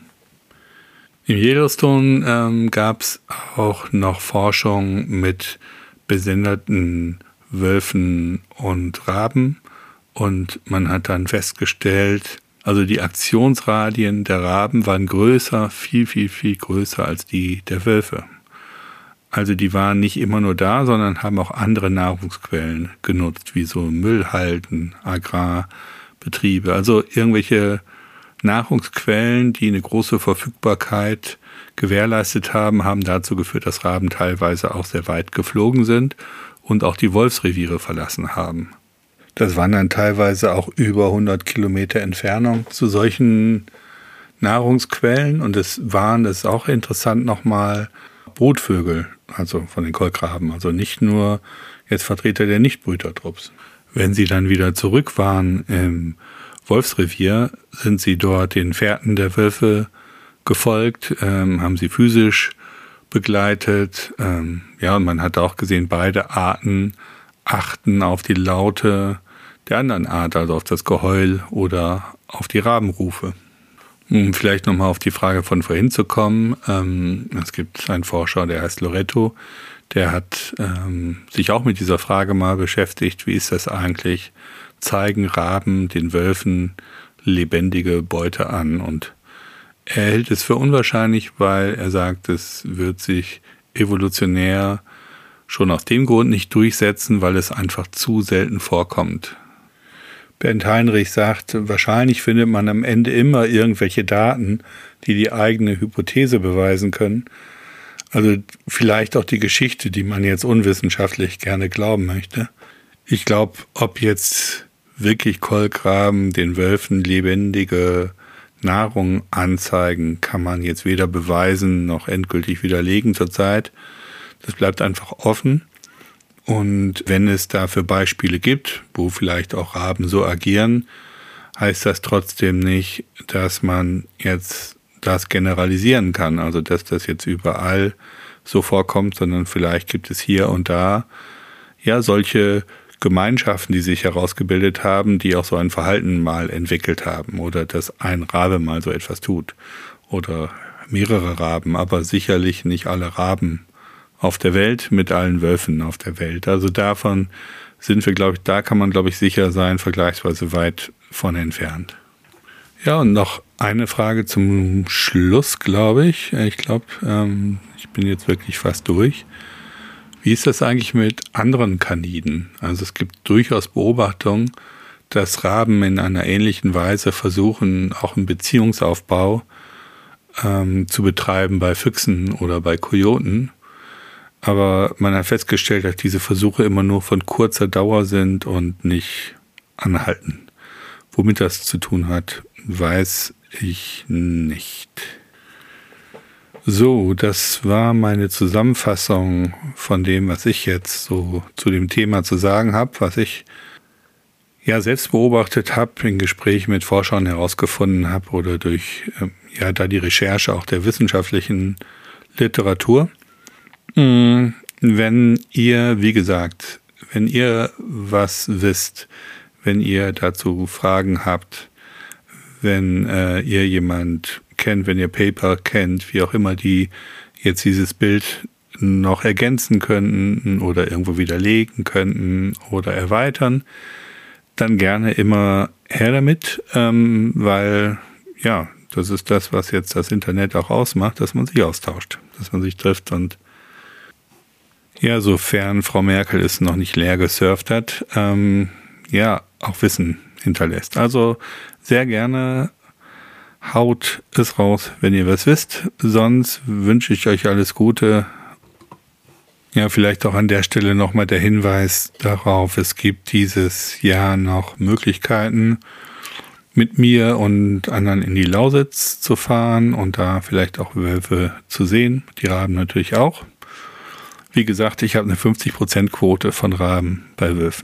Im Yellowstone ähm, gab es auch noch Forschung mit besenderten Wölfen und Raben und man hat dann festgestellt, also die Aktionsradien der Raben waren größer, viel, viel, viel größer als die der Wölfe. Also die waren nicht immer nur da, sondern haben auch andere Nahrungsquellen genutzt, wie so Müllhalden, Agrarbetriebe. Also irgendwelche Nahrungsquellen, die eine große Verfügbarkeit gewährleistet haben, haben dazu geführt, dass Raben teilweise auch sehr weit geflogen sind und auch die Wolfsreviere verlassen haben. Das waren dann teilweise auch über hundert Kilometer Entfernung zu solchen Nahrungsquellen. Und es waren, das ist auch interessant nochmal, Brutvögel, also von den Kolkraben. Also nicht nur jetzt Vertreter der Nichtbrütertrupps. Wenn sie dann wieder zurück waren im Wolfsrevier, sind sie dort den Fährten der Wölfe gefolgt, ähm, haben sie physisch begleitet. Ähm, ja, und man hat auch gesehen, beide Arten achten auf die Laute der anderen Art, also auf das Geheul oder auf die Rabenrufe. Um vielleicht nochmal auf die Frage von vorhin zu kommen, ähm, es gibt einen Forscher, der heißt Loretto, der hat ähm, sich auch mit dieser Frage mal beschäftigt, wie ist das eigentlich, zeigen Raben den Wölfen lebendige Beute an? Und er hält es für unwahrscheinlich, weil er sagt, es wird sich evolutionär schon aus dem Grund nicht durchsetzen, weil es einfach zu selten vorkommt. Bernd Heinrich sagt, wahrscheinlich findet man am Ende immer irgendwelche Daten, die die eigene Hypothese beweisen können. Also vielleicht auch die Geschichte, die man jetzt unwissenschaftlich gerne glauben möchte. Ich glaube, ob jetzt wirklich Kolkraben den Wölfen lebendige Nahrung anzeigen, kann man jetzt weder beweisen noch endgültig widerlegen zurzeit. Das bleibt einfach offen. Und wenn es dafür Beispiele gibt, wo vielleicht auch Raben so agieren, heißt das trotzdem nicht, dass man jetzt das generalisieren kann, also dass das jetzt überall so vorkommt, sondern vielleicht gibt es hier und da ja solche Gemeinschaften, die sich herausgebildet haben, die auch so ein Verhalten mal entwickelt haben oder dass ein Rabe mal so etwas tut oder mehrere Raben, aber sicherlich nicht alle Raben auf der Welt mit allen Wölfen auf der Welt. Also davon sind wir, glaube ich, da kann man, glaube ich, sicher sein, vergleichsweise weit von entfernt. Ja, und noch eine Frage zum Schluss, glaube ich. Ich glaube, ähm, ich bin jetzt wirklich fast durch. Wie ist das eigentlich mit anderen Kaniden? Also es gibt durchaus Beobachtungen, dass Raben in einer ähnlichen Weise versuchen, auch einen Beziehungsaufbau ähm, zu betreiben bei Füchsen oder bei Kojoten. Aber man hat festgestellt, dass diese Versuche immer nur von kurzer Dauer sind und nicht anhalten. Womit das zu tun hat, weiß ich nicht. So, das war meine Zusammenfassung von dem, was ich jetzt so zu dem Thema zu sagen habe, was ich ja selbst beobachtet habe, in Gesprächen mit Forschern herausgefunden habe oder durch ja da die Recherche auch der wissenschaftlichen Literatur. Wenn ihr, wie gesagt, wenn ihr was wisst, wenn ihr dazu Fragen habt, wenn äh, ihr jemand kennt, wenn ihr Paper kennt, wie auch immer, die jetzt dieses Bild noch ergänzen könnten oder irgendwo widerlegen könnten oder erweitern, dann gerne immer her damit, ähm, weil ja, das ist das, was jetzt das Internet auch ausmacht, dass man sich austauscht, dass man sich trifft und ja, sofern Frau Merkel es noch nicht leer gesurft hat, ähm, ja, auch Wissen hinterlässt. Also sehr gerne haut es raus, wenn ihr was wisst. Sonst wünsche ich euch alles Gute. Ja, vielleicht auch an der Stelle nochmal der Hinweis darauf, es gibt dieses Jahr noch Möglichkeiten, mit mir und anderen in die Lausitz zu fahren und da vielleicht auch Wölfe zu sehen. Die Raben natürlich auch. Wie gesagt, ich habe eine fünfzig Prozent Quote von Raben bei Wölfen.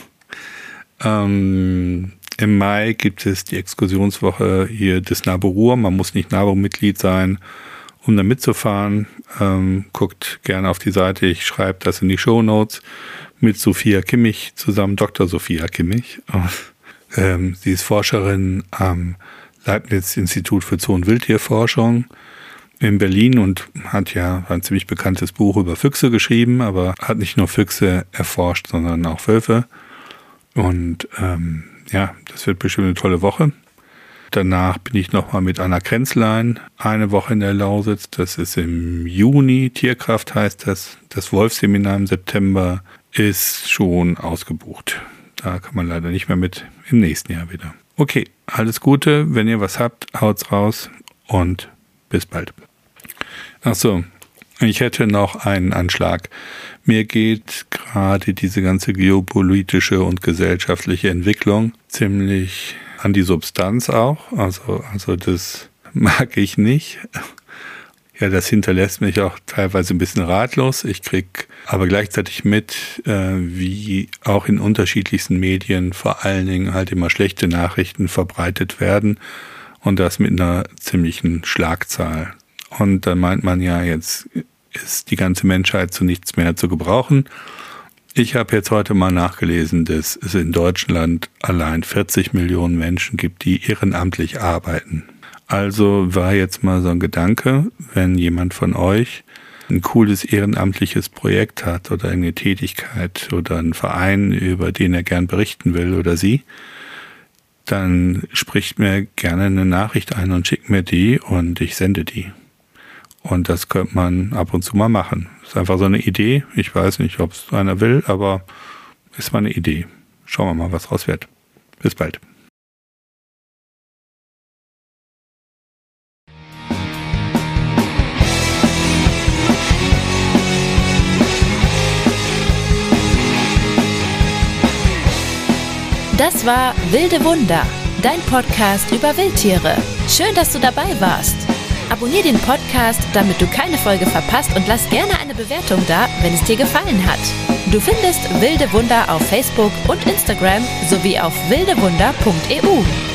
ähm, Im Mai gibt es die Exkursionswoche hier des NABU Ruhr. Man muss nicht NABU-Mitglied sein, um da mitzufahren. Ähm, guckt gerne auf die Seite. Ich schreibe das in die Shownotes mit Sophia Kimmich zusammen, Doktor Sophia Kimmich. ähm, sie ist Forscherin am Leibniz-Institut für Zoo- und Wildtierforschung in Berlin und hat ja ein ziemlich bekanntes Buch über Füchse geschrieben, aber hat nicht nur Füchse erforscht, sondern auch Wölfe. Und ähm, ja, das wird bestimmt eine tolle Woche. Danach bin ich nochmal mit Anna Krenzlein eine Woche in der Lausitz. Das ist im Juni, Tierkraft heißt das. Das Wolfseminar im September ist schon ausgebucht. Da kann man leider nicht mehr mit, im nächsten Jahr wieder. Okay, alles Gute. Wenn ihr was habt, haut's raus und bis bald. Ach so, ich hätte noch einen Anschlag. Mir geht gerade diese ganze geopolitische und gesellschaftliche Entwicklung ziemlich an die Substanz auch. Also, also das mag ich nicht. Ja, das hinterlässt mich auch teilweise ein bisschen ratlos. Ich krieg aber gleichzeitig mit, äh, wie auch in unterschiedlichsten Medien vor allen Dingen halt immer schlechte Nachrichten verbreitet werden. Und das mit einer ziemlichen Schlagzahl. Und dann meint man ja, jetzt ist die ganze Menschheit zu nichts mehr zu gebrauchen. Ich habe jetzt heute mal nachgelesen, dass es in Deutschland allein vierzig Millionen Menschen gibt, die ehrenamtlich arbeiten. Also war jetzt mal so ein Gedanke, wenn jemand von euch ein cooles ehrenamtliches Projekt hat oder eine Tätigkeit oder einen Verein, über den er gern berichten will oder sie, dann spricht mir gerne eine Nachricht ein und schickt mir die und ich sende die. Und das könnte man ab und zu mal machen. Das ist einfach so eine Idee. Ich weiß nicht, ob es einer will, aber ist mal eine Idee. Schauen wir mal, was raus wird. Bis bald. Das war Wilde Wunder, dein Podcast über Wildtiere. Schön, dass du dabei warst. Abonnier den Podcast, damit du keine Folge verpasst und lass gerne eine Bewertung da, wenn es dir gefallen hat. Du findest Wilde Wunder auf Facebook und Instagram sowie auf wildewunder punkt e u.